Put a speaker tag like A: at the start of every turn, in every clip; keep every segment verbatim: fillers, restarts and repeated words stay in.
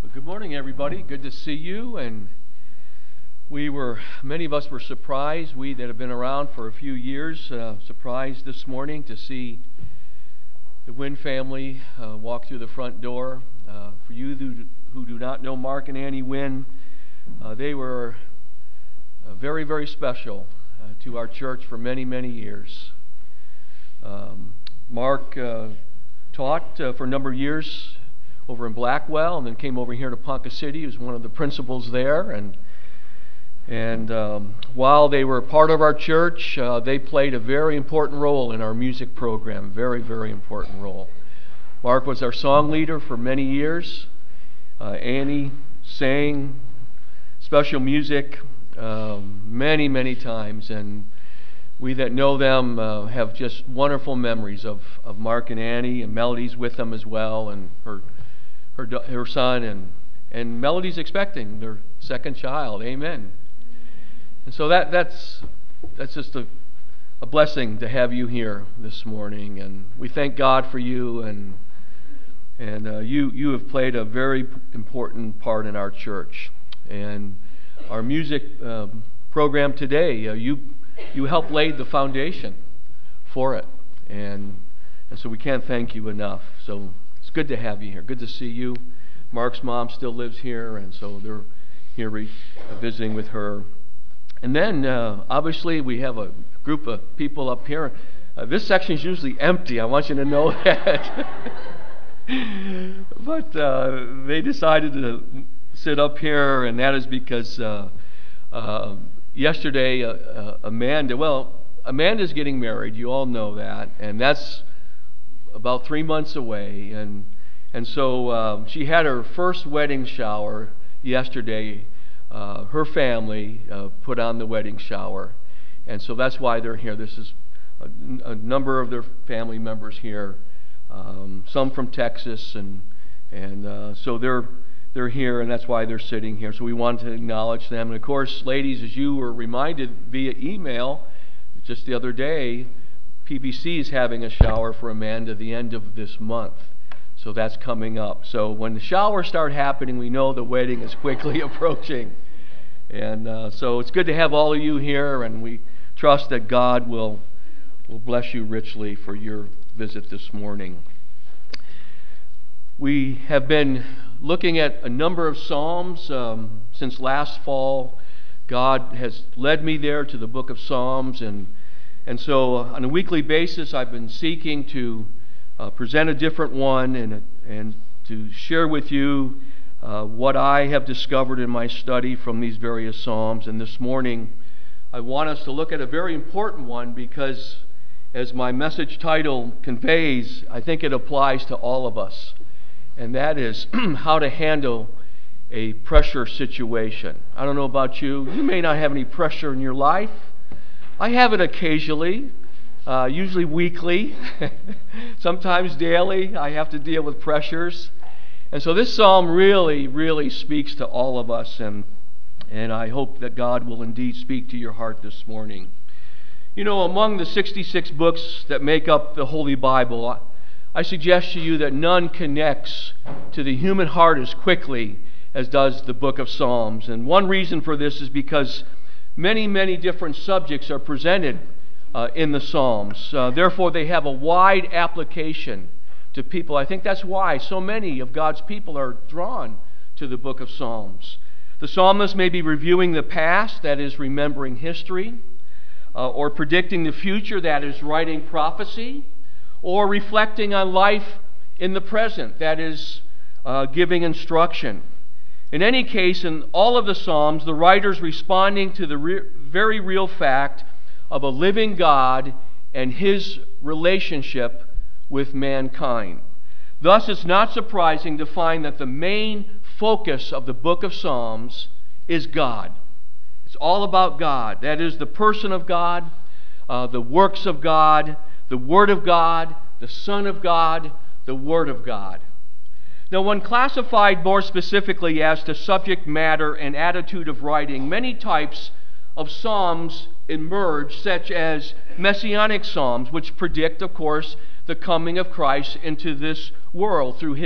A: Good morning, everybody. Good to see you. And we were, many of us were surprised, we that have been around for a few years, uh, surprised this morning to see the Wynn family uh, walk through the front door. Uh, for you who, who do not know Mark and Annie Wynn, uh, they were uh, very, very special uh, to our church for many, many years. Um, Mark uh, taught uh, for a number of years over in Blackwell, and then came over here to Ponca City. He was one of the principals there, and and um, while they were part of our church, uh, they played a very important role in our music program. Very, very important role. Mark was our song leader for many years. Uh, Annie sang special music um, many, many times, and we that know them uh, have just wonderful memories of of Mark and Annie, and Melody's with them as well, and her. Her, her son, and, and Melody's expecting their second child. Amen. And so that that's that's just a, a blessing to have you here this morning, and we thank God for you, and and uh, you you have played a very important part in our church and our music uh, program today. Uh, you you helped lay the foundation for it, and and so we can't thank you enough. So. It's good to have you here. Good to see you. Mark's mom still lives here, and so they're here re- visiting with her. And then, uh, obviously, we have a group of people up here. Uh, this section is usually empty. I want you to know that. But uh, they decided to sit up here, and that is because uh, uh, yesterday, uh, uh, Amanda, well, Amanda's getting married. You all know that, and that's about three months away, and and so um, she had her first wedding shower yesterday. Uh, her family uh, put on the wedding shower, and so that's why they're here. This is a, a number of their family members here, um, some from Texas, and and uh, so they're they're here, and that's why they're sitting here. So we wanted to acknowledge them, and of course, ladies, as you were reminded via email just the other day, P B C is having a shower for Amanda the end of this month. So that's coming up. So when the showers start happening, we know the wedding is quickly approaching. And uh, so it's good to have all of you here, and we trust that God will, will bless you richly for your visit this morning. We have been looking at a number of Psalms um, since last fall. God has led me there to the book of Psalms, and And so on a weekly basis, I've been seeking to uh, present a different one and, and to share with you uh, what I have discovered in my study from these various Psalms. And this morning, I want us to look at a very important one because, as my message title conveys, I think it applies to all of us. And that is how to handle a pressure situation. I don't know about you. You may not have any pressure in your life. I have it occasionally, uh, usually weekly, sometimes daily. I have to deal with pressures. And so this psalm really, really speaks to all of us, and, and I hope that God will indeed speak to your heart this morning. You know, among the sixty-six books that make up the Holy Bible, I, I suggest to you that none connects to the human heart as quickly as does the book of Psalms. And one reason for this is because Many, many different subjects are presented uh, in the Psalms. Uh, therefore, they have a wide application to people. I think that's why so many of God's people are drawn to the book of Psalms. The psalmist may be reviewing the past, that is remembering history, uh, or predicting the future, that is writing prophecy, or reflecting on life in the present, that is uh, giving instruction. In any case, in all of the Psalms, the writer's responding to the re- very real fact of a living God and his relationship with mankind. Thus, it's not surprising to find that the main focus of the book of Psalms is God. It's all about God. That is, the person of God, uh, the works of God, the Word of God, the Son of God, the Word of God. Now, when classified more specifically as to subject matter and attitude of writing, many types of psalms emerge, such as messianic psalms, which predict, of course, the coming of Christ into this world through his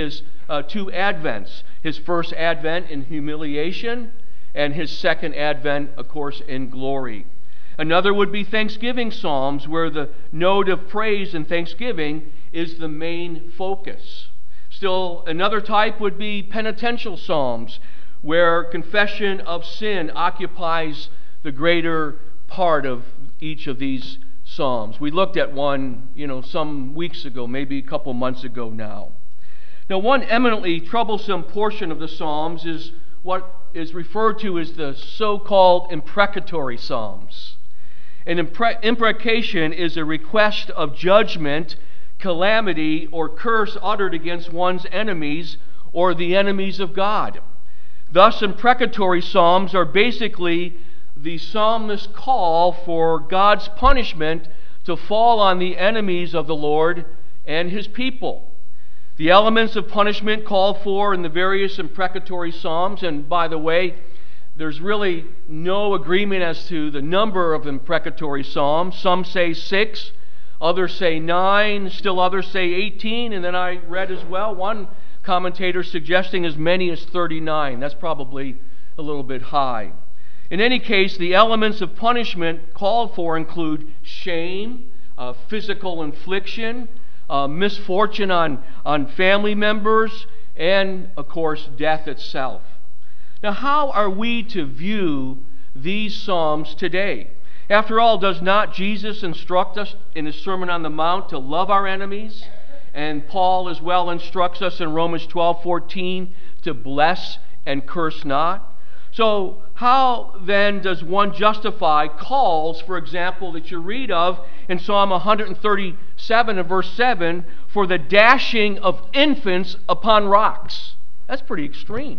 A: uh, two advents. His first advent in humiliation, and his second advent, of course, in glory. Another would be thanksgiving psalms, where the note of praise and thanksgiving is the main focus. Still, another type would be penitential psalms, where confession of sin occupies the greater part of each of these psalms. We looked at one, you know, some weeks ago, maybe a couple months ago now. Now, one eminently troublesome portion of the psalms is what is referred to as the so-called imprecatory psalms. An impre- imprecation is a request of judgment, calamity, or curse uttered against one's enemies or the enemies of God. Thus, imprecatory psalms are basically the psalmist's call for God's punishment to fall on the enemies of the Lord and his people. The elements of punishment called for in the various imprecatory psalms, and by the way, there's really no agreement as to the number of imprecatory psalms. Some say six, others say nine, still others say eighteen, and then I read as well one commentator suggesting as many as thirty-nine. That's probably a little bit high. In any case, the elements of punishment called for include shame, uh, physical infliction, uh, misfortune on, on family members, and, of course, death itself. Now, how are we to view these psalms today? After all, does not Jesus instruct us in his Sermon on the Mount to love our enemies? And Paul as well instructs us in Romans twelve fourteen to bless and curse not. So how then does one justify calls, for example, that you read of in Psalm one thirty-seven and verse seven, for the dashing of infants upon rocks? That's pretty extreme.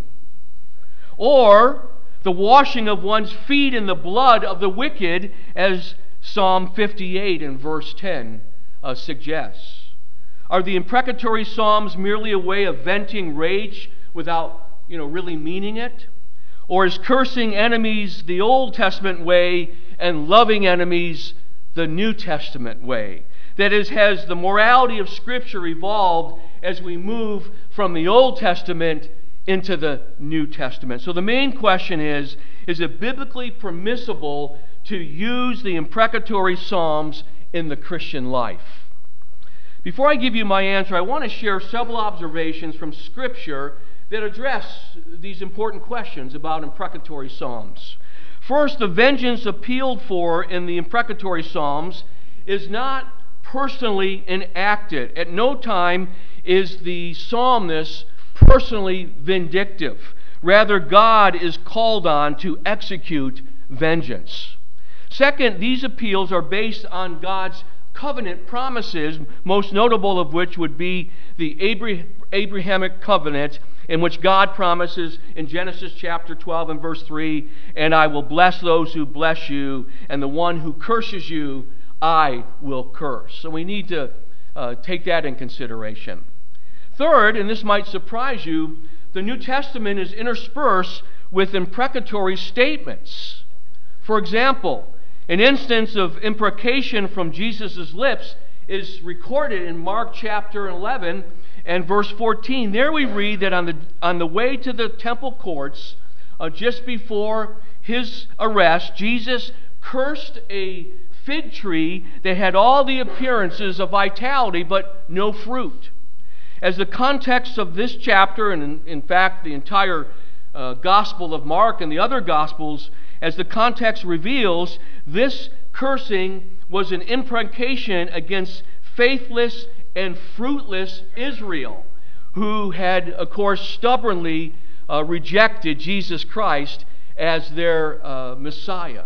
A: Or the washing of one's feet in the blood of the wicked, as Psalm fifty-eight and verse ten uh, suggests. Are the imprecatory psalms merely a way of venting rage without, you know, really meaning it? Or is cursing enemies the Old Testament way and loving enemies the New Testament way? That is, has the morality of Scripture evolved as we move from the Old Testament into the New Testament? So the main question is, is it biblically permissible to use the imprecatory psalms in the Christian life? Before I give you my answer, I want to share several observations from Scripture that address these important questions about imprecatory psalms. First, the vengeance appealed for in the imprecatory psalms is not personally enacted. At no time is the psalmist personally vindictive. Rather, God is called on to execute vengeance. Second, these appeals are based on God's covenant promises, most notable of which would be the Abrahamic covenant, in which God promises in Genesis chapter twelve and verse three, and I will bless those who bless you, and the one who curses you, I will curse. So we need to uh, take that in consideration. Third, and this might surprise you, the New Testament is interspersed with imprecatory statements. For example, an instance of imprecation from Jesus' lips is recorded in Mark chapter eleven and verse fourteen. There we read that on the, on the way to the temple courts, uh, just before his arrest, Jesus cursed a fig tree that had all the appearances of vitality but no fruit. As the context of this chapter, and in, in fact the entire uh, Gospel of Mark and the other Gospels, as the context reveals, this cursing was an imprecation against faithless and fruitless Israel, who had, of course, stubbornly uh, rejected Jesus Christ as their uh, Messiah.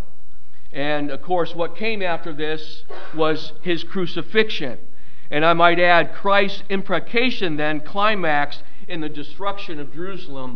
A: And, of course, what came after this was his crucifixion. And I might add, Christ's imprecation then climaxed in the destruction of Jerusalem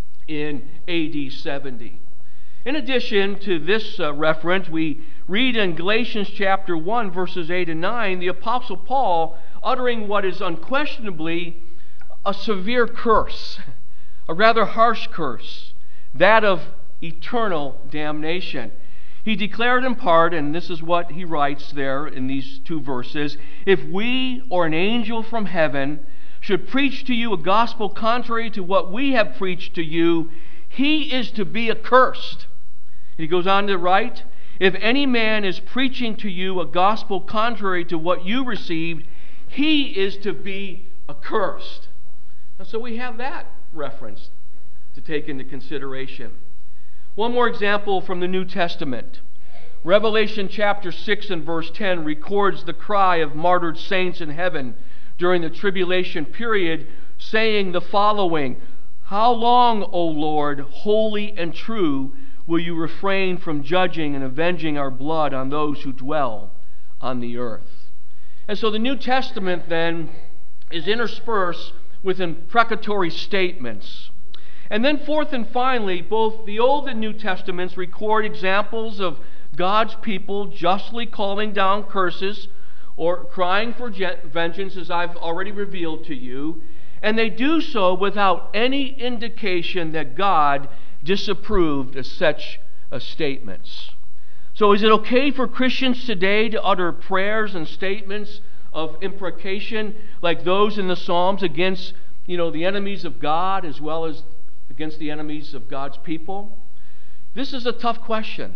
A: in A D seventy. In addition to this uh, reference, we read in Galatians chapter one, verses eight and nine, the Apostle Paul uttering what is unquestionably a severe curse, a rather harsh curse, that of eternal damnation. He declared in part, and this is what he writes there in these two verses, if we or an angel from heaven should preach to you a gospel contrary to what we have preached to you, he is to be accursed. And he goes on to write, if any man is preaching to you a gospel contrary to what you received, he is to be accursed. And so we have that reference to take into consideration. One more example from the New Testament. Revelation chapter six and verse ten records the cry of martyred saints in heaven during the tribulation period, saying the following, how long, O Lord, holy and true, will you refrain from judging and avenging our blood on those who dwell on the earth? And so the New Testament then is interspersed with imprecatory statements. And then fourth and finally, both the Old and New Testaments record examples of God's people justly calling down curses or crying for vengeance, as I've already revealed to you, and they do so without any indication that God disapproved of such uh, statements. So is it okay for Christians today to utter prayers and statements of imprecation like those in the Psalms against, you know, the enemies of God as well as against the enemies of God's people? This is a tough question.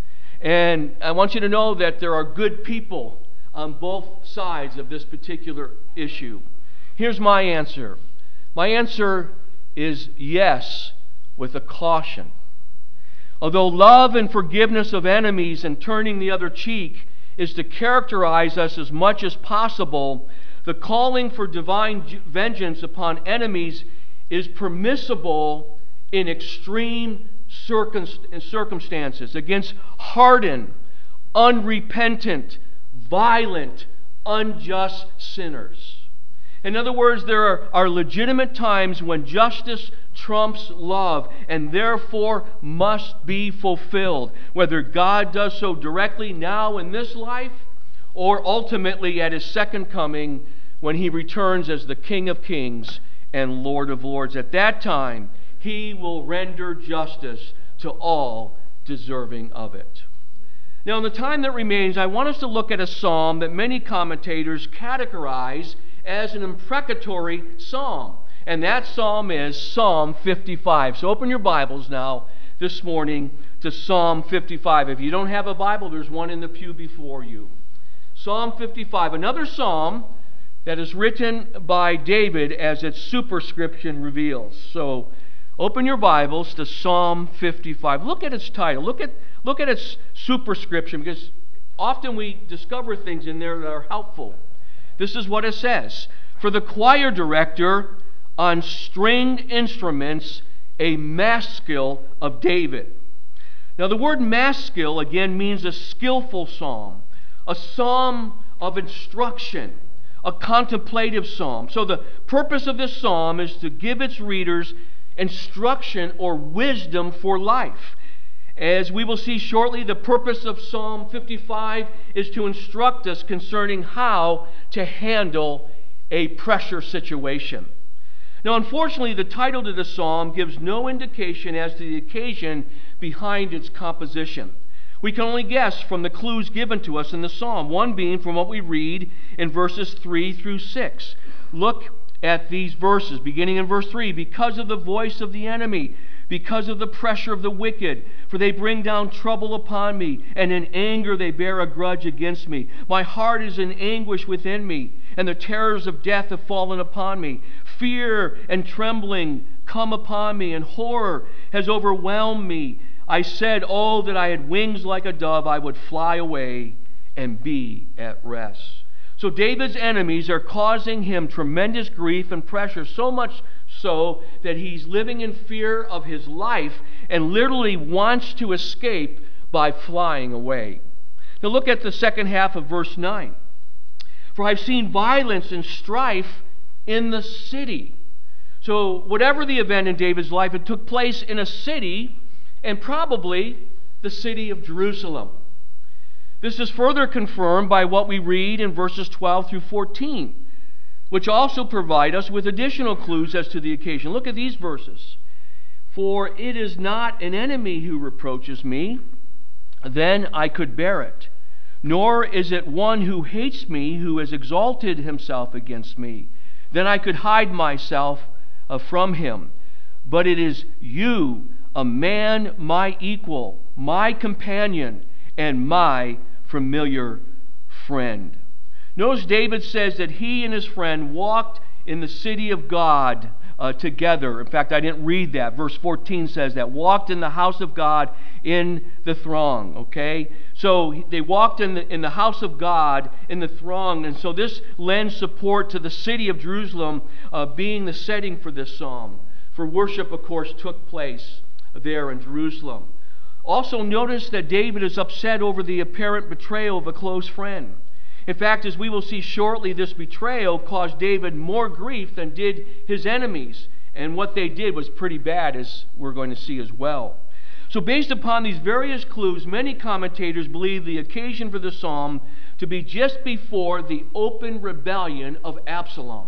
A: And I want you to know that there are good people on both sides of this particular issue. Here's my answer. My answer is yes, with a caution. Although love and forgiveness of enemies and turning the other cheek is to characterize us as much as possible, the calling for divine vengeance upon enemies is permissible in extreme circumstances against hardened, unrepentant, violent, unjust sinners. In other words, there are, are legitimate times when justice trumps love and therefore must be fulfilled, whether God does so directly now in this life or ultimately at his second coming when he returns as the King of Kings and Lord of Lords. At that time, he will render justice to all deserving of it. Now, in the time that remains, I want us to look at a psalm that many commentators categorize as an imprecatory psalm. And that psalm is Psalm fifty-five. So open your Bibles now this morning to Psalm fifty-five. If you don't have a Bible, there's one in the pew before you. Psalm fifty-five, another psalm that is written by David as its superscription reveals. So open your Bibles to Psalm fifty-five. Look at its title. Look at, look at its superscription, because often we discover things in there that are helpful. This is what it says. For the choir director on stringed instruments, a maskil of David. Now the word maskil again means a skillful psalm, a psalm of instruction, a contemplative psalm. So the purpose of this psalm is to give its readers instruction or wisdom for life. As we will see shortly, the purpose of Psalm fifty-five is to instruct us concerning how to handle a pressure situation. Now, unfortunately, the title to the psalm gives no indication as to the occasion behind its composition. We can only guess from the clues given to us in the psalm, one being from what we read in verses three through six. Look at these verses, beginning in verse three. Because of the voice of the enemy, because of the pressure of the wicked, for they bring down trouble upon me, and in anger they bear a grudge against me. My heart is in anguish within me, and the terrors of death have fallen upon me. Fear and trembling come upon me, and horror has overwhelmed me. I said, oh, that I had wings like a dove, I would fly away and be at rest. So David's enemies are causing him tremendous grief and pressure, so much so that he's living in fear of his life and literally wants to escape by flying away. Now look at the second half of verse nine. For I've seen violence and strife in the city. So whatever the event in David's life, it took place in a city, and probably the city of Jerusalem. This is further confirmed by what we read in verses twelve through fourteen, which also provide us with additional clues as to the occasion. Look at these verses. For it is not an enemy who reproaches me, then I could bear it. Nor is it one who hates me who has exalted himself against me. then I could hide myself uh, from him. But it is you, a man my equal, my companion, and my familiar friend. Notice David says that he and his friend walked in the city of God uh, together. In fact, I didn't read that. Verse fourteen says that. Walked in the house of God in the throng, okay? So they walked in the, in the house of God in the throng, and so this lends support to the city of Jerusalem uh, being the setting for this psalm. For worship, of course, took place there in Jerusalem. Also notice that David is upset over the apparent betrayal of a close friend. In fact, as we will see shortly, this betrayal caused David more grief than did his enemies. And what they did was pretty bad, as we're going to see as well. So based upon these various clues, many commentators believe the occasion for the psalm to be just before the open rebellion of Absalom,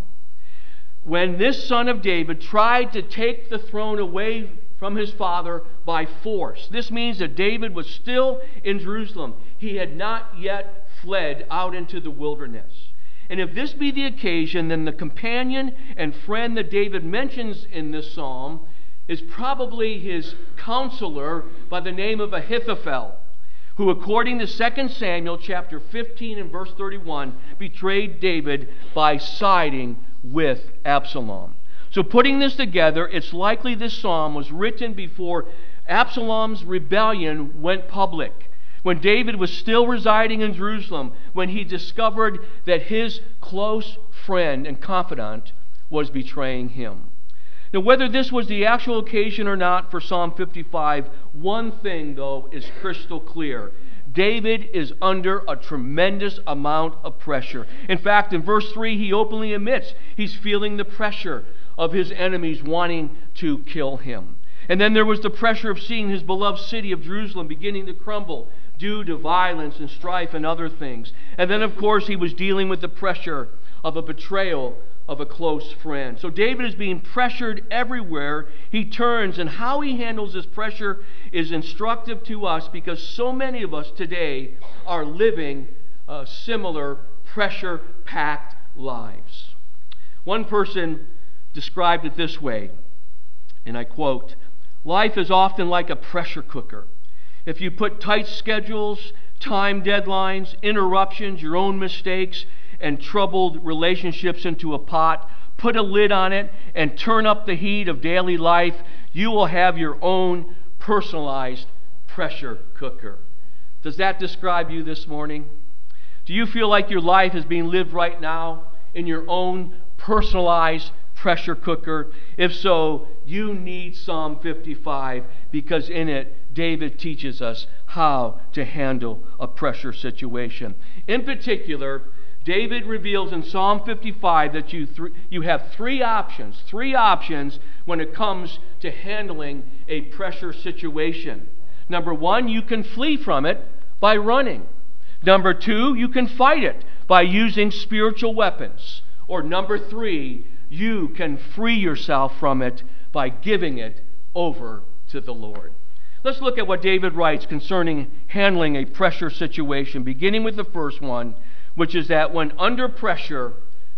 A: when this son of David tried to take the throne away from his father by force. This means that David was still in Jerusalem. He had not yet fled out into the wilderness. And if this be the occasion, then the companion and friend that David mentions in this psalm is probably his counselor by the name of Ahithophel, who, according to Second Samuel chapter fifteen and verse thirty-one, betrayed David by siding with Absalom. So putting this together, it's likely this psalm was written before Absalom's rebellion went public, when David was still residing in Jerusalem, when he discovered that his close friend and confidant was betraying him. Now, whether this was the actual occasion or not for Psalm fifty-five, one thing, though, is crystal clear. David is under a tremendous amount of pressure. In fact, in verse three, he openly admits he's feeling the pressure of his enemies wanting to kill him. And then there was the pressure of seeing his beloved city of Jerusalem beginning to crumble due to violence and strife and other things. And then, of course, he was dealing with the pressure of a betrayal of a close friend. So David is being pressured everywhere he turns, and how he handles this pressure is instructive to us, because so many of us today are living uh, similar pressure-packed lives. One person described it this way, and I quote, "Life is often like a pressure cooker. If you put tight schedules, time deadlines, interruptions, your own mistakes, and troubled relationships into a pot, put a lid on it, and turn up the heat of daily life, you will have your own personalized pressure cooker." Does that describe you this morning? Do you feel like your life is being lived right now in your own personalized pressure cooker? If so, you need Psalm fifty-five, because in it, David teaches us how to handle a pressure situation. In particular, David reveals in Psalm fifty-five that you, th- you have three options, three options when it comes to handling a pressure situation. Number one, you can flee from it by running. Number two, you can fight it by using spiritual weapons. Or number three, you can free yourself from it by giving it over to the Lord. Let's look at what David writes concerning handling a pressure situation, beginning with the first one, which is that when under pressure,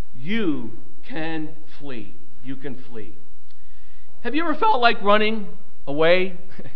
A: you can flee. You can flee. Have you ever felt like running away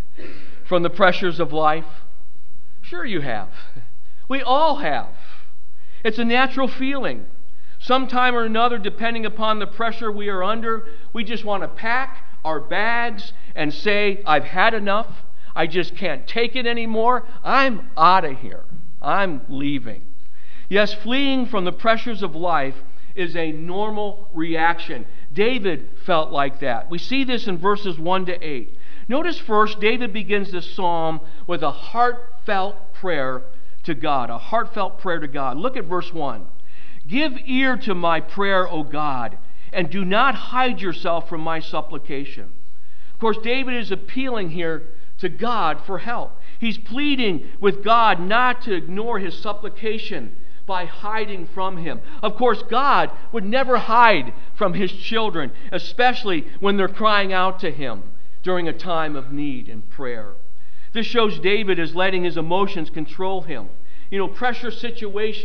A: from the pressures of life? Sure you have. We all have. It's a natural feeling. Sometime or another, depending upon the pressure we are under, we just want to pack our bags and say, I've had enough. I just can't take it anymore. I'm out of here. I'm leaving. Yes, fleeing from the pressures of life is a normal reaction. David felt like that. We see this in verses one to eight. Notice first, David begins this psalm with a heartfelt prayer to God, a heartfelt prayer to God. Look at verse one. "Give ear to my prayer, O God, and do not hide yourself from my supplication." Of course, David is appealing here to God for help. He's pleading with God not to ignore his supplication by hiding from him. Of course, God would never hide from his children, especially when they're crying out to him during a time of need and prayer. This shows David is letting his emotions control him. You know, pressure situations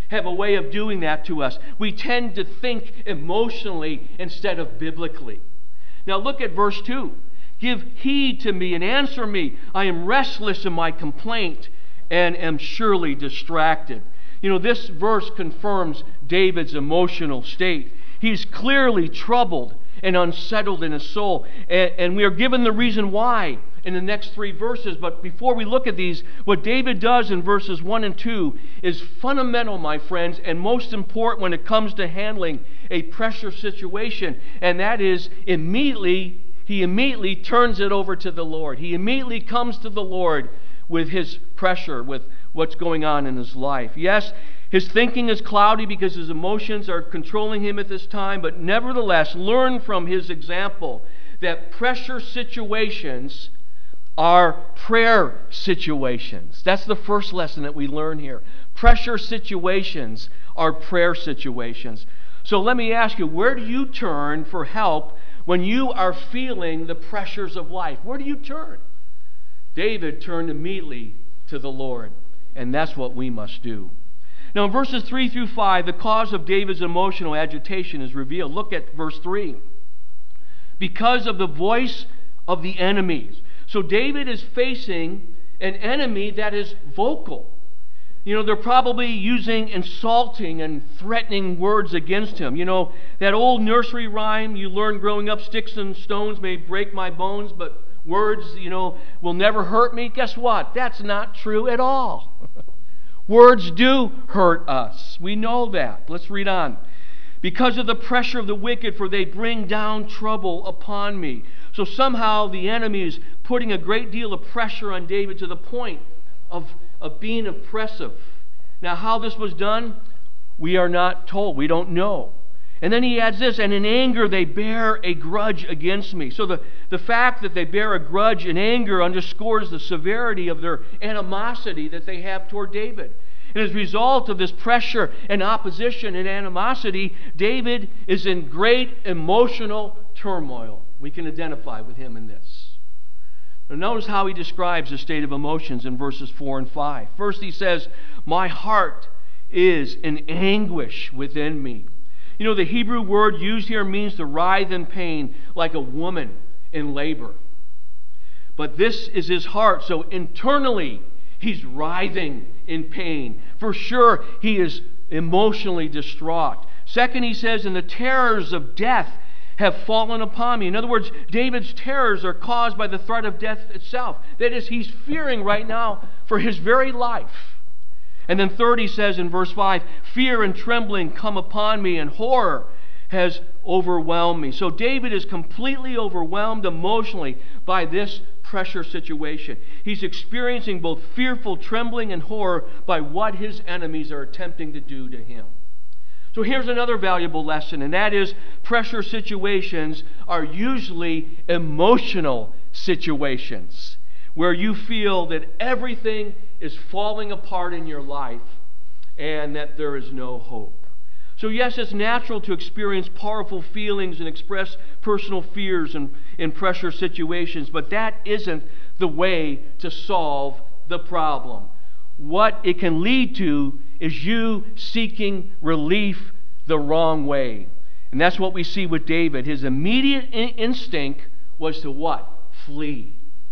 A: have a way of doing that to us. We tend to think emotionally instead of biblically. Now look at verse two. Give heed to me and answer me. I am restless in my complaint and am surely distracted. You know, this verse confirms David's emotional state. He's clearly troubled and unsettled in his soul. And, and we are given the reason why in the next three verses. But before we look at these, what David does in verses one and two is fundamental, my friends, and most important when it comes to handling a pressure situation. And that is immediately, he immediately turns it over to the Lord. He immediately comes to the Lord with his pressure, with what's going on in his life. Yes, his thinking is cloudy because his emotions are controlling him at this time, but nevertheless, learn from his example that pressure situations are prayer situations. That's the first lesson that we learn here. Pressure situations are prayer situations. So let me ask you, where do you turn for help when you are feeling the pressures of life? Where do you turn? David turned immediately to the Lord, and that's what we must do. Now, in verses three through five, the cause of David's emotional agitation is revealed. Look at verse three. Because of the voice of the enemies. So David is facing an enemy that is vocal. You know, they're probably using insulting and threatening words against him. You know, that old nursery rhyme you learned growing up, sticks and stones may break my bones, but words, you know, will never hurt me. Guess what? That's not true at all. Words do hurt us. We know that. Let's read on. Because of the pressure of the wicked, for they bring down trouble upon me. So somehow the enemy is putting a great deal of pressure on David to the point of, of being oppressive. Now, how this was done, we are not told. We don't know. And then he adds this, and in anger they bear a grudge against me. So the, the fact that they bear a grudge in anger underscores the severity of their animosity that they have toward David. And as a result of this pressure and opposition and animosity, David is in great emotional turmoil. We can identify with him in this. Now notice how he describes the state of emotions in verses four and five. First he says, my heart is in anguish within me. You know, the Hebrew word used here means to writhe in pain like a woman in labor. But this is his heart, so internally he's writhing in pain. For sure, he is emotionally distraught. Second, he says, and the terrors of death have fallen upon me. In other words, David's terrors are caused by the threat of death itself. That is, he's fearing right now for his very life. And then third, he says in verse five, fear and trembling come upon me, and horror has overwhelmed me. So David is completely overwhelmed emotionally by this pressure situation. He's experiencing both fearful trembling and horror by what his enemies are attempting to do to him. So here's another valuable lesson, and that is pressure situations are usually emotional situations where you feel that everything is falling apart in your life and that there is no hope. So yes, it's natural to experience powerful feelings and express personal fears in, in pressure situations, but that isn't the way to solve the problem. What it can lead to is you seeking relief the wrong way. And that's what we see with David. His immediate in- instinct was to what? Flee.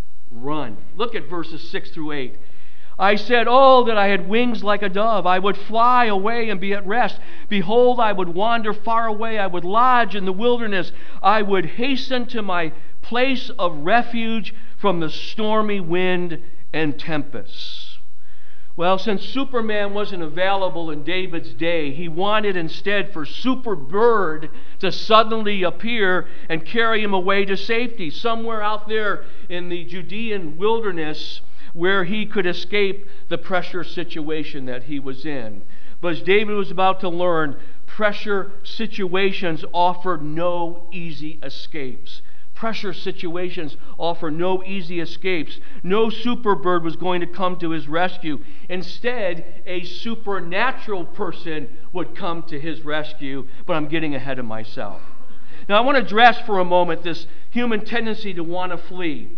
A: Run. Look at verses six through eight. I said, oh, that I had wings like a dove. I would fly away and be at rest. Behold, I would wander far away. I would lodge in the wilderness. I would hasten to my place of refuge from the stormy wind and tempests. Well, since Superman wasn't available in David's day, he wanted instead for Superbird to suddenly appear and carry him away to safety, somewhere out there in the Judean wilderness where he could escape the pressure situation that he was in. But as David was about to learn, pressure situations offer no easy escapes. Pressure situations offer no easy escapes. No Superbird was going to come to his rescue. Instead, a supernatural person would come to his rescue, but I'm getting ahead of myself. Now, I want to address for a moment this human tendency to want to flee.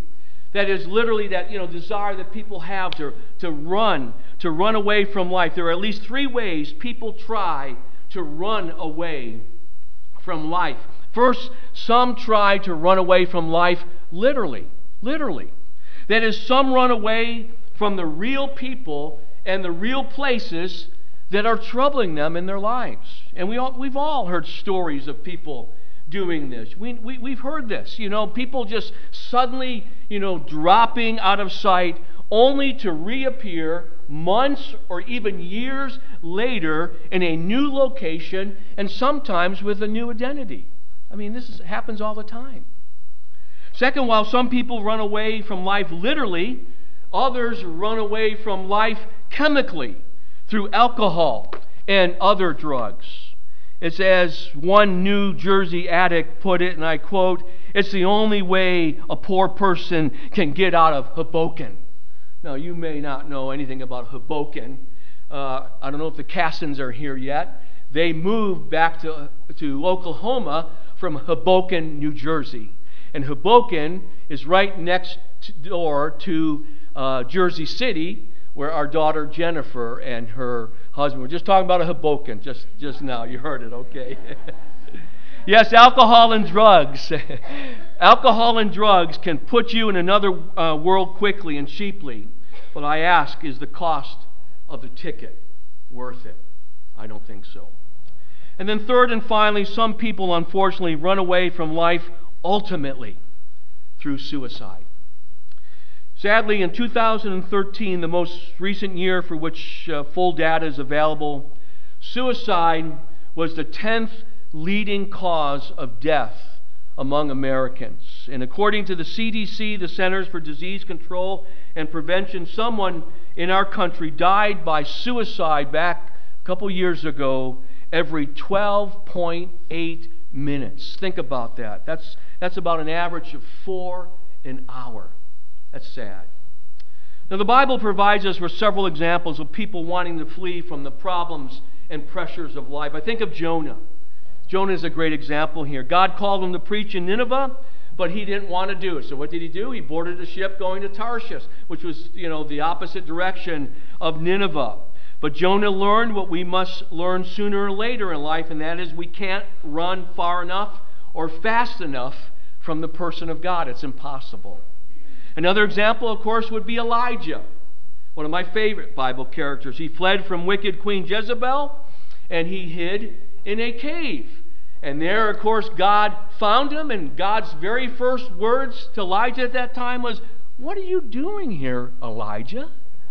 A: That is literally that, you know, desire that people have to, to run, to run away from life. There are at least three ways people try to run away from life. First, some try to run away from life literally, literally. That is, some run away from the real people and the real places that are troubling them in their lives. And we all, we've all heard stories of people doing this. We, we, we've heard this, you know, people just suddenly, you know, dropping out of sight only to reappear months or even years later in a new location and sometimes with a new identity. I mean, this is, happens all the time. Second, while some people run away from life literally, others run away from life chemically through alcohol and other drugs. It's as one New Jersey addict put it, and I quote, "It's the only way a poor person can get out of Hoboken." Now, you may not know anything about Hoboken. Uh, I don't know if the Cassons are here yet. They moved back to, to Oklahoma from Hoboken, New Jersey. And Hoboken is right next door to uh, Jersey City, where our daughter Jennifer and her husband were just talking about a Hoboken just, just now. You heard it, okay? Yes, alcohol and drugs. Alcohol and drugs can put you in another uh, world quickly and cheaply. But I ask, is the cost of the ticket worth it? I don't think so. And then third and finally, some people unfortunately run away from life ultimately through suicide. Sadly, in two thousand thirteen, the most recent year for which uh, full data is available, suicide was the tenth leading cause of death among Americans. And according to the C D C, the Centers for Disease Control and Prevention, someone in our country died by suicide back a couple years ago every twelve point eight minutes. Think about that. That's, that's about an average of four an hour. That's sad. Now, the Bible provides us with several examples of people wanting to flee from the problems and pressures of life. I think of Jonah. Jonah is a great example here. God called him to preach in Nineveh, but he didn't want to do it. So what did he do? He boarded a ship going to Tarshish, which was, you know, the opposite direction of Nineveh. But Jonah learned what we must learn sooner or later in life, and that is we can't run far enough or fast enough from the person of God. It's impossible. Another example, of course, would be Elijah, one of my favorite Bible characters. He fled from wicked Queen Jezebel, and he hid in a cave. And there, of course, God found him, and God's very first words to Elijah at that time was, "What are you doing here, Elijah?"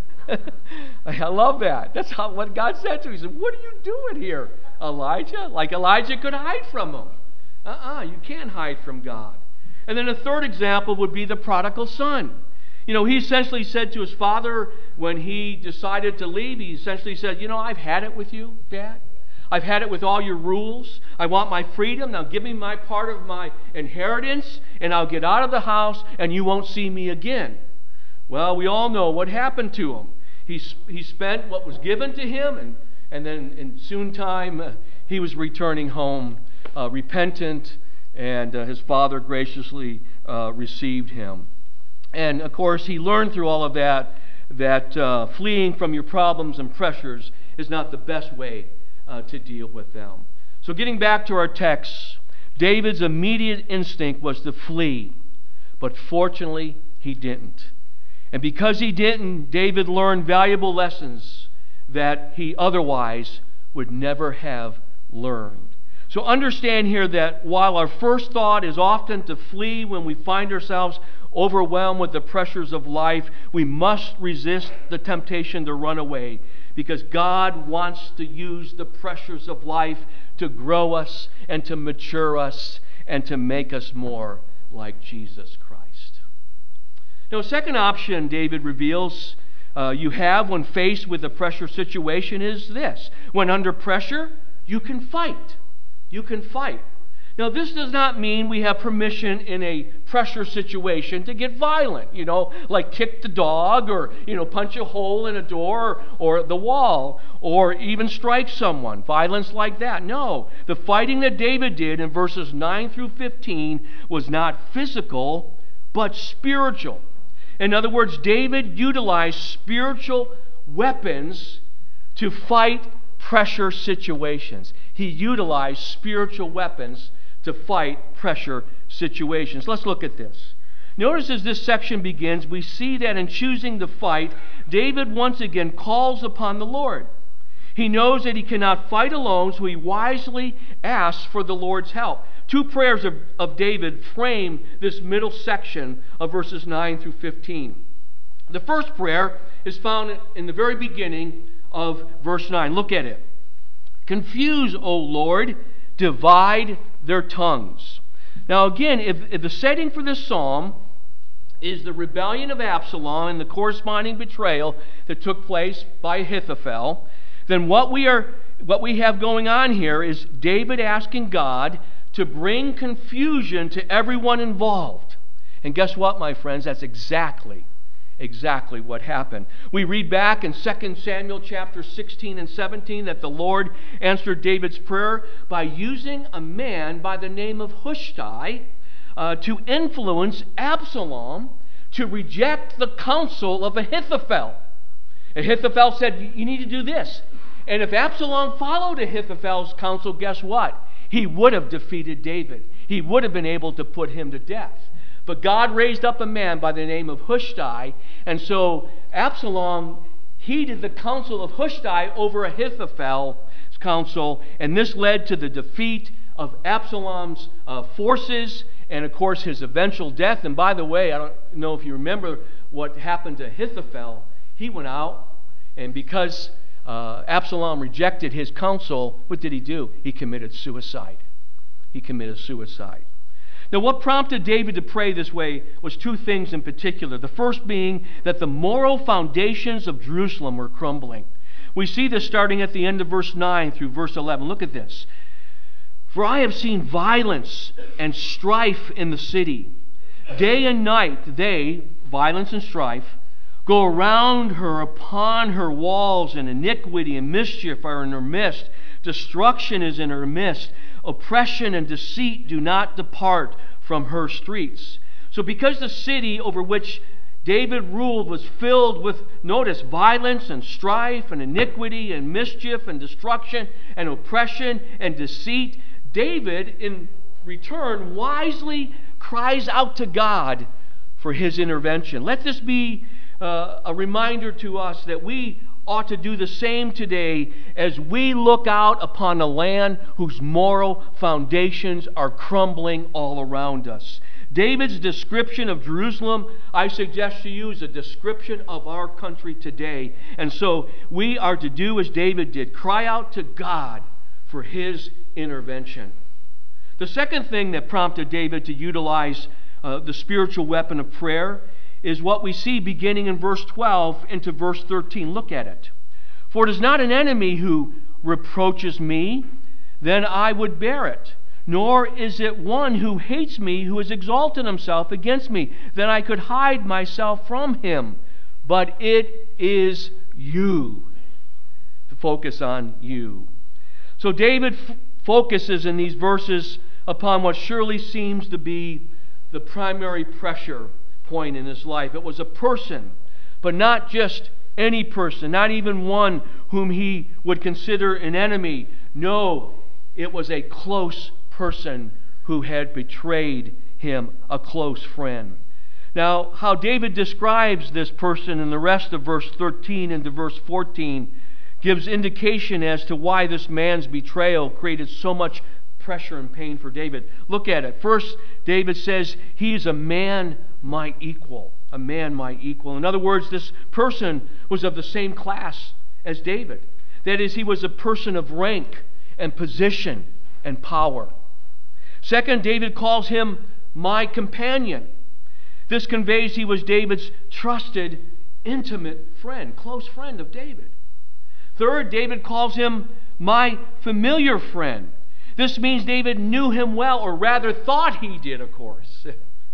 A: I love that. That's how, what God said to him. He said, "What are you doing here, Elijah?" Like Elijah could hide from him. Uh-uh, you can't hide from God. And then a third example would be the prodigal son. You know, he essentially said to his father when he decided to leave, he essentially said, "You know, I've had it with you, Dad. I've had it with all your rules. I want my freedom. Now give me my part of my inheritance, and I'll get out of the house, and you won't see me again." Well, we all know what happened to him. He, he spent what was given to him, and, and then in soon time, uh, he was returning home uh, repentant, and uh, his father graciously uh, received him. And of course, he learned through all of that that uh, fleeing from your problems and pressures is not the best way uh, to deal with them. So getting back to our text, David's immediate instinct was to flee, but fortunately, he didn't. And because he didn't, David learned valuable lessons that he otherwise would never have learned. So understand here that while our first thought is often to flee when we find ourselves overwhelmed with the pressures of life, we must resist the temptation to run away, because God wants to use the pressures of life to grow us and to mature us and to make us more like Jesus Christ. Now, a second option David reveals uh, you have when faced with a pressure situation is this. When under pressure, you can fight. You can fight. Now, this does not mean we have permission in a pressure situation to get violent, you know, like kick the dog or, you know, punch a hole in a door or, or the wall or even strike someone. Violence like that. No. The fighting that David did in verses nine through fifteen was not physical, but spiritual. In other words, David utilized spiritual weapons to fight pressure situations. He utilized spiritual weapons to fight pressure situations. Let's look at this. Notice as this section begins, we see that in choosing to fight, David once again calls upon the Lord. He knows that he cannot fight alone, so he wisely asks for the Lord's help. Two prayers of, of David frame this middle section of verses nine through fifteen. The first prayer is found in the very beginning of verse nine. Look at it. Confuse, O Lord, divide their tongues. Now again, if, if the setting for this psalm is the rebellion of Absalom and the corresponding betrayal that took place by Ahithophel, then what we are what we have going on here is David asking God to bring confusion to everyone involved. And guess what, my friends? That's exactly, exactly what happened. We read back in Second Samuel chapter sixteen and seventeen that the Lord answered David's prayer by using a man by the name of Hushai uh, to influence Absalom to reject the counsel of Ahithophel. Ahithophel said, you need to do this. And if Absalom followed Ahithophel's counsel, guess what? He would have defeated David. He would have been able to put him to death. But God raised up a man by the name of Hushai, and so Absalom heeded the counsel of Hushai over Ahithophel's counsel, and this led to the defeat of Absalom's uh, forces and, of course, his eventual death. And by the way, I don't know if you remember what happened to Ahithophel. He went out, and because uh, Absalom rejected his counsel, what did he do? He committed suicide. He committed suicide. Now, what prompted David to pray this way was two things in particular. The first being that the moral foundations of Jerusalem were crumbling. We see this starting at the end of verse nine through verse eleven. Look at this. For I have seen violence and strife in the city. Day and night they, violence and strife, go around her upon her walls, and iniquity and mischief are in her midst. Destruction is in her midst. Oppression and deceit do not depart from her streets. So because the city over which David ruled was filled with, notice, violence and strife and iniquity and mischief and destruction and oppression and deceit, David, in return, wisely cries out to God for his intervention. Let this be uh, a reminder to us that we ought to do the same today as we look out upon a land whose moral foundations are crumbling all around us. David's description of Jerusalem, I suggest to you, is a description of our country today. And so we are to do as David did, cry out to God for his intervention. The second thing that prompted David to utilize uh, the spiritual weapon of prayer is what we see beginning in verse twelve into verse thirteen. Look at it. For it is not an enemy who reproaches me, then I would bear it. Nor is it one who hates me who has exalted himself against me, then I could hide myself from him. But it is you. The focus on you. So David f- focuses in these verses upon what surely seems to be the primary pressure point in his life. It was a person, but not just any person, not even one whom he would consider an enemy. No, it was a close person who had betrayed him, a close friend. Now, how David describes this person in the rest of verse thirteen into verse fourteen gives indication as to why this man's betrayal created so much pressure and pain for David. Look at it. First, David says he is a man my equal. A man my equal. In other words, this person was of the same class as David. That is, he was a person of rank and position and power. Second, David calls him my companion. This conveys he was David's trusted, intimate friend, close friend of David. Third, David calls him my familiar friend. This means David knew him well, or rather thought he did, of course.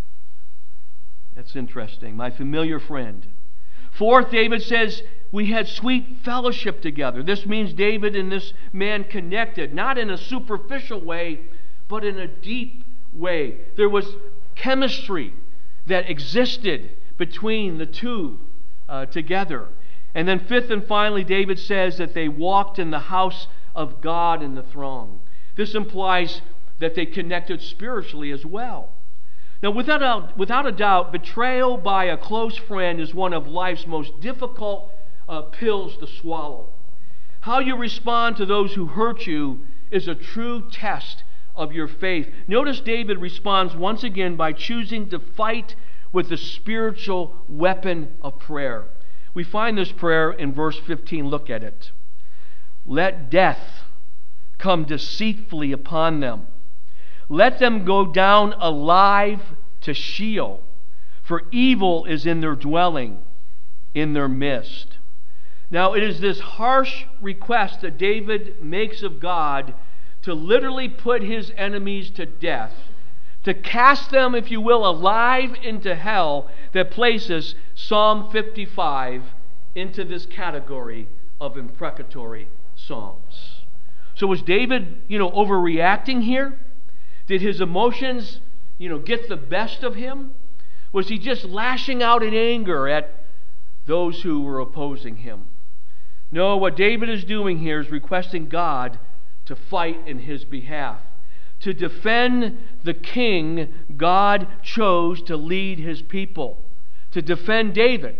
A: That's interesting. My familiar friend. Fourth, David says we had sweet fellowship together. This means David and this man connected, not in a superficial way, but in a deep way. There was chemistry that existed between the two uh, together. And then fifth and finally, David says that they walked in the house of God in the throng. This implies that they connected spiritually as well. Now, without a, without a doubt, betrayal by a close friend is one of life's most difficult uh, pills to swallow. How you respond to those who hurt you is a true test of your faith. Notice David responds once again by choosing to fight with the spiritual weapon of prayer. We find this prayer in verse fifteen. Look at it. Let death come deceitfully upon them. Let them go down alive to Sheol, for evil is in their dwelling, in their midst. Now, it is this harsh request that David makes of God to literally put his enemies to death, to cast them, if you will, alive into hell, that places Psalm fifty-five into this category of imprecatory psalms. So was David, you know, overreacting here? Did his emotions, you know, get the best of him? Was he just lashing out in anger at those who were opposing him? No, what David is doing here is requesting God to fight in his behalf, to defend the king God chose to lead his people, to defend David,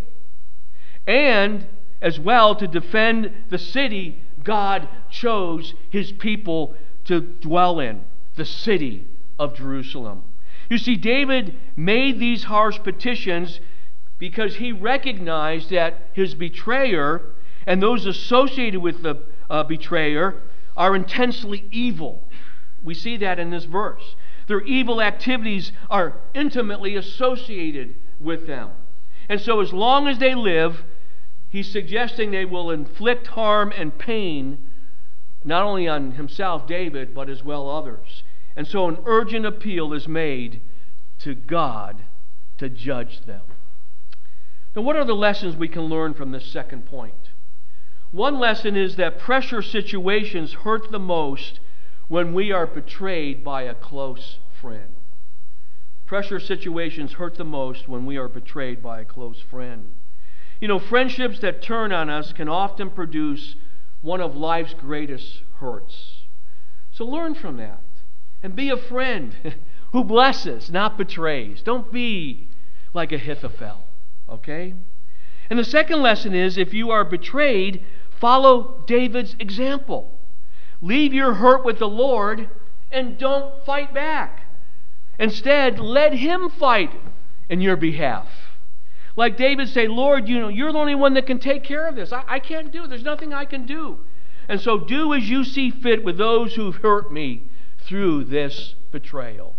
A: and as well to defend the city God chose his people to dwell in, the city of Jerusalem. You see, David made these harsh petitions because he recognized that his betrayer and those associated with the uh, betrayer are intensely evil. We see that in this verse. Their evil activities are intimately associated with them. And so as long as they live, he's suggesting they will inflict harm and pain not only on himself, David, but as well others. And so an urgent appeal is made to God to judge them. Now, what are the lessons we can learn from this second point? One lesson is that pressure situations hurt the most when we are betrayed by a close friend. Pressure situations hurt the most when we are betrayed by a close friend. You know, friendships that turn on us can often produce one of life's greatest hurts. So learn from that and be a friend who blesses, not betrays. Don't be like Ahithophel, okay? And the second lesson is, if you are betrayed, follow David's example. Leave your hurt with the Lord and don't fight back. Instead, let him fight in your behalf. Like David say, Lord, you know, you're the only one that can take care of this. I, I can't do it. There's nothing I can do. And so do as you see fit with those who've hurt me through this betrayal.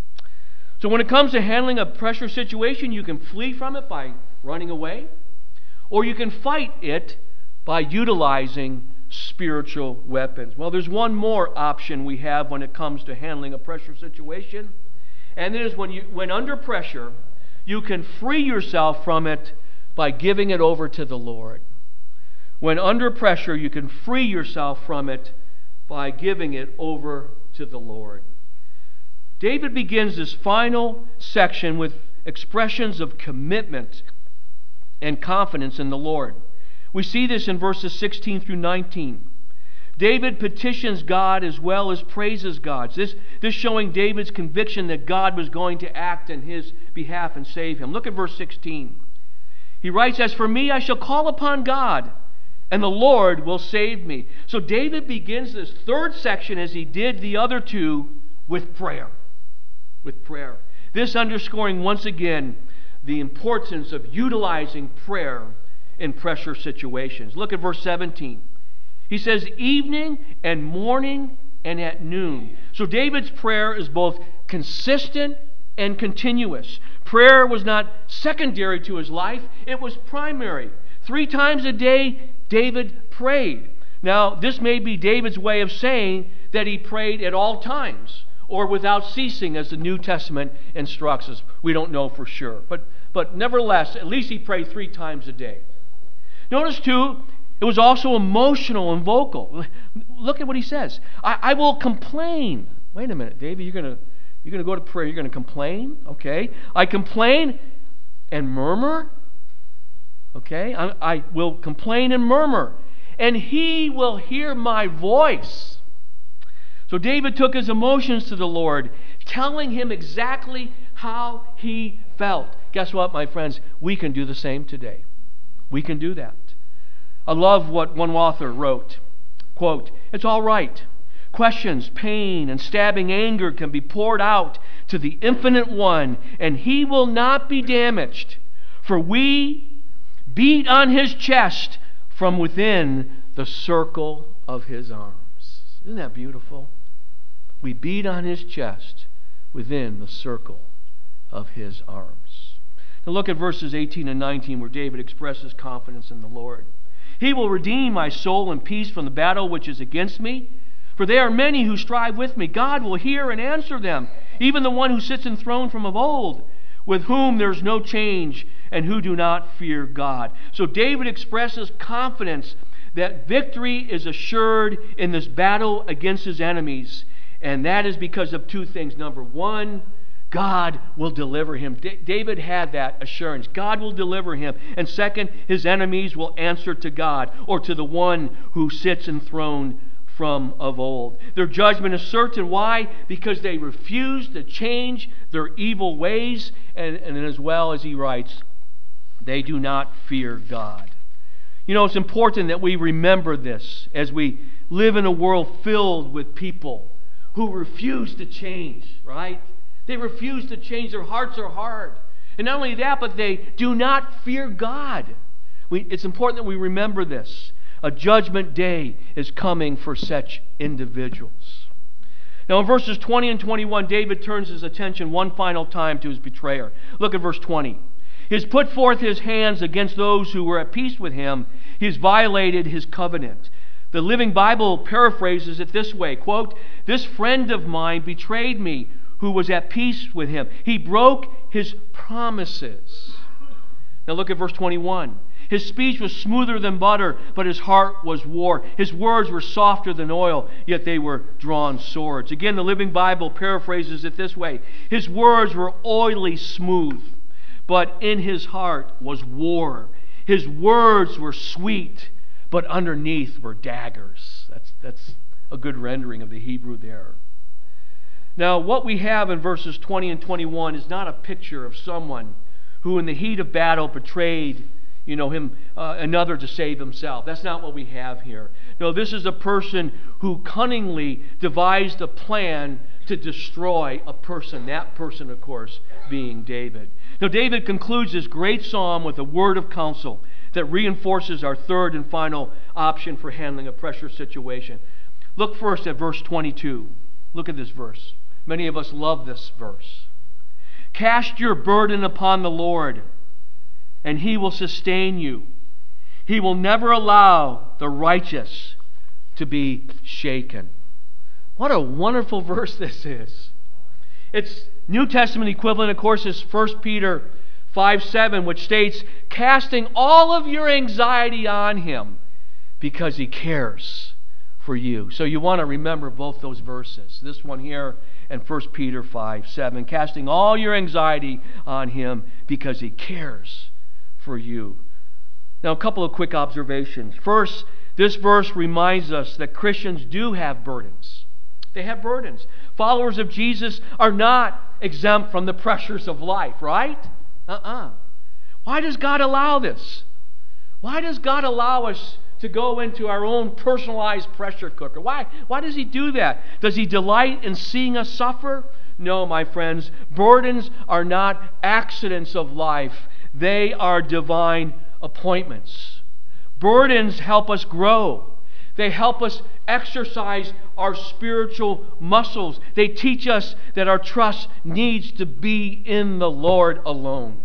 A: So when it comes to handling a pressure situation, you can flee from it by running away, or you can fight it by utilizing spiritual weapons. Well, there's one more option we have when it comes to handling a pressure situation, and it is when you, when under pressure, you can free yourself from it by giving it over to the Lord. When under pressure, you can free yourself from it by giving it over to the Lord. David begins this final section with expressions of commitment and confidence in the Lord. We see this in verses sixteen through nineteen. David petitions God as well as praises God. This, this showing David's conviction that God was going to act in his behalf and save him. Look at verse sixteen. He writes, "As for me, I shall call upon God, and the Lord will save me." So David begins this third section, as he did the other two, with prayer. With prayer. This underscoring once again the importance of utilizing prayer in pressure situations. Look at verse seventeen. He says, "Evening and morning and at noon." So David's prayer is both consistent and continuous. Prayer was not secondary to his life, it was primary. Three times a day, David prayed. Now, this may be David's way of saying that he prayed at all times, or without ceasing, as the New Testament instructs us. We don't know for sure. But, but nevertheless, at least he prayed three times a day. Notice, too, it was also emotional and vocal. Look at what he says. I, I will complain. Wait a minute, David, you're going to you're going to go to prayer. You're going to complain? Okay. I complain and murmur? Okay, I, I will complain and murmur, and he will hear my voice. So David took his emotions to the Lord, telling him exactly how he felt. Guess what, my friends? We can do the same today. We can do that. I love what one author wrote. Quote, "It's all right. Questions, pain, and stabbing anger can be poured out to the Infinite One, and he will not be damaged. For we beat on his chest from within the circle of his arms." Isn't that beautiful? We beat on his chest within the circle of his arms. Now look at verses eighteen and nineteen where David expresses confidence in the Lord. "He will redeem my soul in peace from the battle which is against me. For there are many who strive with me. God will hear and answer them, even the one who sits enthroned from of old, with whom there's no change and who do not fear God." So David expresses confidence that victory is assured in this battle against his enemies. And that is because of two things. Number one, God will deliver him. D- David had that assurance. God will deliver him. And second, his enemies will answer to God, or to the one who sits enthroned from of old. Their judgment is certain. Why? Because they refuse to change their evil ways. And, and as well as he writes, they do not fear God. You know, it's important that we remember this as we live in a world filled with people who refuse to change, right? They refuse to change. Their hearts are hard. And not only that, but they do not fear God. We, it's important that we remember this. A judgment day is coming for such individuals. Now in verses twenty and twenty-one, David turns his attention one final time to his betrayer. Look at verse twenty. "He has put forth his hands against those who were at peace with him. He has violated his covenant." The Living Bible paraphrases it this way, quote, "This friend of mine betrayed me who was at peace with him. He broke his promises." Now look at verse twenty-one. "His speech was smoother than butter, but his heart was war. His words were softer than oil, yet they were drawn swords." Again, the Living Bible paraphrases it this way. "His words were oily smooth, but in his heart was war. His words were sweet, but underneath were daggers." That's, that's a good rendering of the Hebrew there. Now, what we have in verses twenty and twenty-one is not a picture of someone who in the heat of battle betrayed, you know, him, uh, another to save himself. That's not what we have here. No, this is a person who cunningly devised a plan to destroy a person. That person, of course, being David. Now, David concludes this great psalm with a word of counsel that reinforces our third and final option for handling a pressure situation. Look first at verse twenty-two. Look at this verse. Many of us love this verse. "Cast your burden upon the Lord, and he will sustain you. He will never allow the righteous to be shaken." What a wonderful verse this is. Its New Testament equivalent, of course, is First Peter five seven, which states, "Casting all of your anxiety on him because he cares for you." So you want to remember both those verses. This one here and First Peter five seven. Casting all your anxiety on him because he cares for you. Now, a couple of quick observations. First, this verse reminds us that Christians do have burdens. They have burdens. Followers of Jesus are not exempt from the pressures of life, right? Uh-uh. Why does God allow this? Why does God allow us to go into our own personalized pressure cooker? Why? Why does he do that? Does he delight in seeing us suffer? No, my friends. Burdens are not accidents of life. They are divine appointments. Burdens help us grow. They help us exercise our spiritual muscles. They teach us that our trust needs to be in the Lord alone.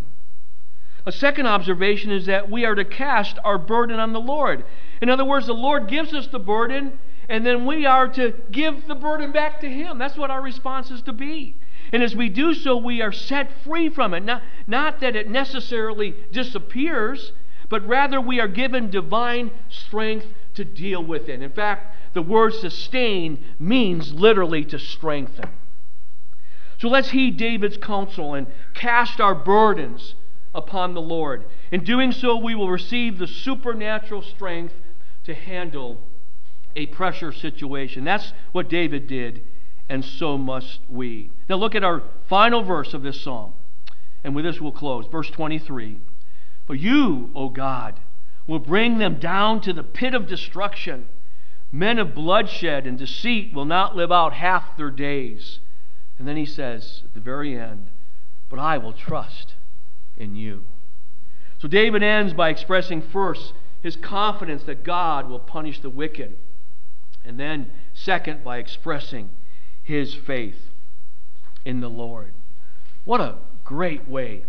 A: A second observation is that we are to cast our burden on the Lord. In other words, the Lord gives us the burden, and then we are to give the burden back to him. That's what our response is to be. And as we do so, we are set free from it. Not, not that it necessarily disappears, but rather we are given divine strength to deal with it. In fact, the word sustain means literally to strengthen. So let's heed David's counsel and cast our burdens upon the Lord. In doing so, we will receive the supernatural strength to handle a pressure situation. That's what David did, and so must we. Now look at our final verse of this psalm, and with this we'll close. Verse twenty-three. But you, O God, will bring them down to the pit of destruction. Men of bloodshed and deceit will not live out half their days. And then he says at the very end, but I will trust in you. So David ends by expressing first his confidence that God will punish the wicked. And then second, by expressing his faith in the Lord. What a great way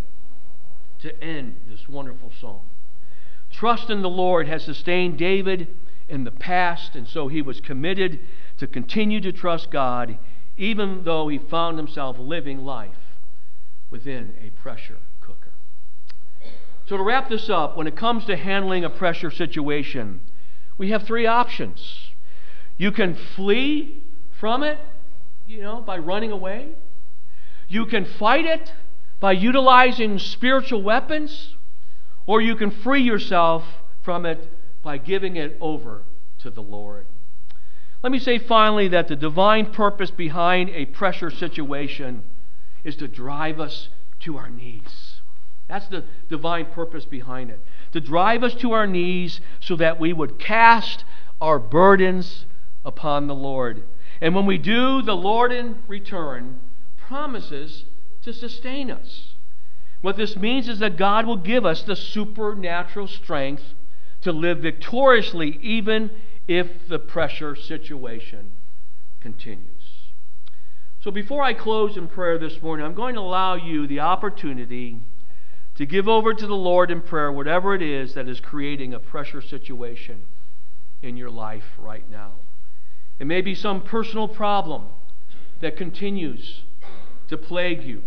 A: to end this wonderful psalm. Trust in the Lord has sustained David in the past, and so he was committed to continue to trust God, even though he found himself living life within a pressure cooker. So to wrap this up, when it comes to handling a pressure situation, we have three options. You can flee from it, you know, by running away. You can fight it by utilizing spiritual weapons, or you can free yourself from it by giving it over to the Lord. Let me say finally that the divine purpose behind a pressure situation is to drive us to our knees. That's the divine purpose behind it. To drive us to our knees so that we would cast our burdens upon the Lord. And when we do, the Lord in return promises to sustain us. What this means is that God will give us the supernatural strength to live victoriously even if the pressure situation continues. So before I close in prayer this morning, I'm going to allow you the opportunity to give over to the Lord in prayer whatever it is that is creating a pressure situation in your life right now. It may be some personal problem that continues to plague you.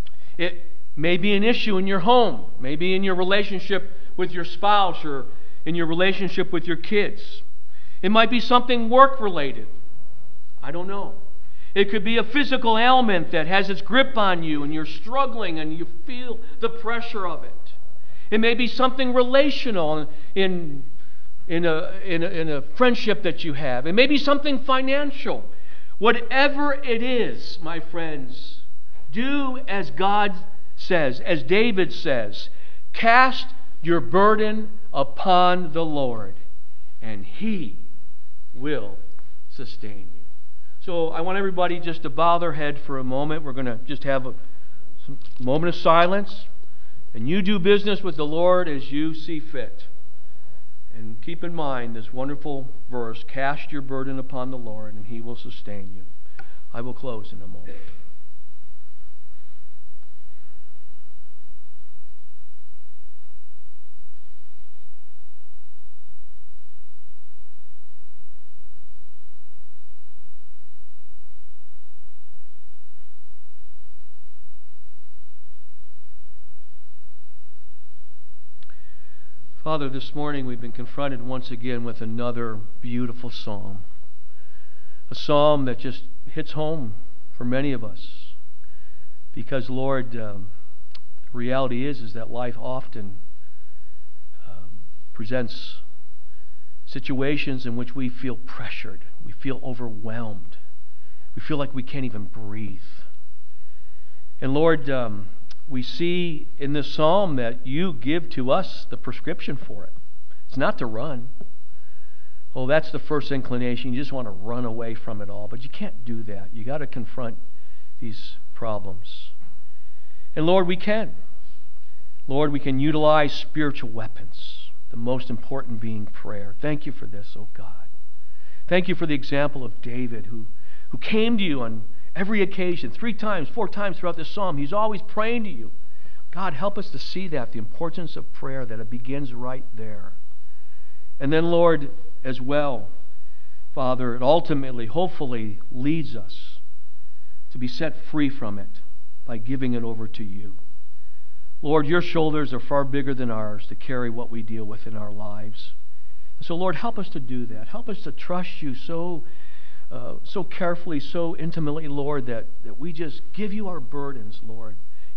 A: It may be an issue in your home, maybe in your relationship with your spouse or in your relationship with your kids. It might be something work-related. I don't know. It could be a physical ailment that has its grip on you and you're struggling and you feel the pressure of it. It may be something relational in, in, a, in, a, in a friendship that you have. It may be something financial. Whatever it is, my friends, do as God says, as David says, cast your burden upon the Lord, and He will sustain you. So I want everybody just to bow their head for a moment. We're going to just have a moment of silence, and you do business with the Lord as you see fit. And keep in mind this wonderful verse, cast your burden upon the Lord, and He will sustain you. I will close in a moment. Father, this morning we've been confronted once again with another beautiful psalm. A psalm that just hits home for many of us. Because, Lord, um, the reality is, is that life often um, presents situations in which we feel pressured. We feel overwhelmed. We feel like we can't even breathe. And Lord, um, we see in this psalm that you give to us the prescription for it. It's not to run. Oh, that's the first inclination. You just want to run away from it all. But you can't do that. You got to confront these problems. And Lord, we can. Lord, we can utilize spiritual weapons, the most important being prayer. Thank you for this, oh God. Thank you for the example of David who, who came to you on every occasion, three times, four times throughout this psalm. He's always praying to you. God, help us to see that, the importance of prayer, that it begins right there. And then, Lord, as well, Father, it ultimately, hopefully, leads us to be set free from it by giving it over to you. Lord, your shoulders are far bigger than ours to carry what we deal with in our lives. And so, Lord, help us to do that. Help us to trust you so Uh, so carefully, so intimately, Lord, that, that we just give you our burdens, Lord.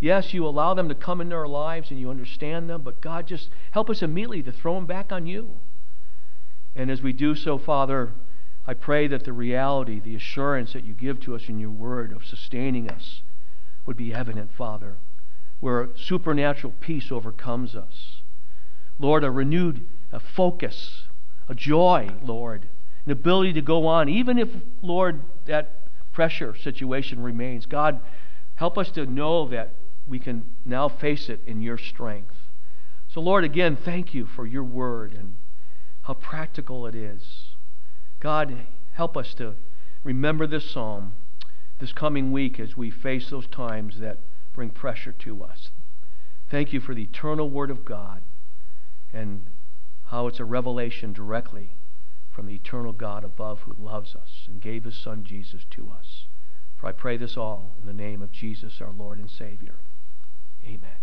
A: Yes, you allow them to come into our lives and you understand them, but God, just help us immediately to throw them back on you. And as we do so, Father, I pray that the reality, the assurance that you give to us in your word of sustaining us would be evident, Father, where supernatural peace overcomes us. Lord, a renewed a focus, a joy, Lord, an ability to go on, even if, Lord, that pressure situation remains. God, help us to know that we can now face it in your strength. So, Lord, again, thank you for your word and how practical it is. God, help us to remember this psalm this coming week as we face those times that bring pressure to us. Thank you for the eternal word of God and how it's a revelation directly from the eternal God above who loves us and gave his Son Jesus to us. For I pray this all in the name of Jesus, our Lord and Savior. Amen.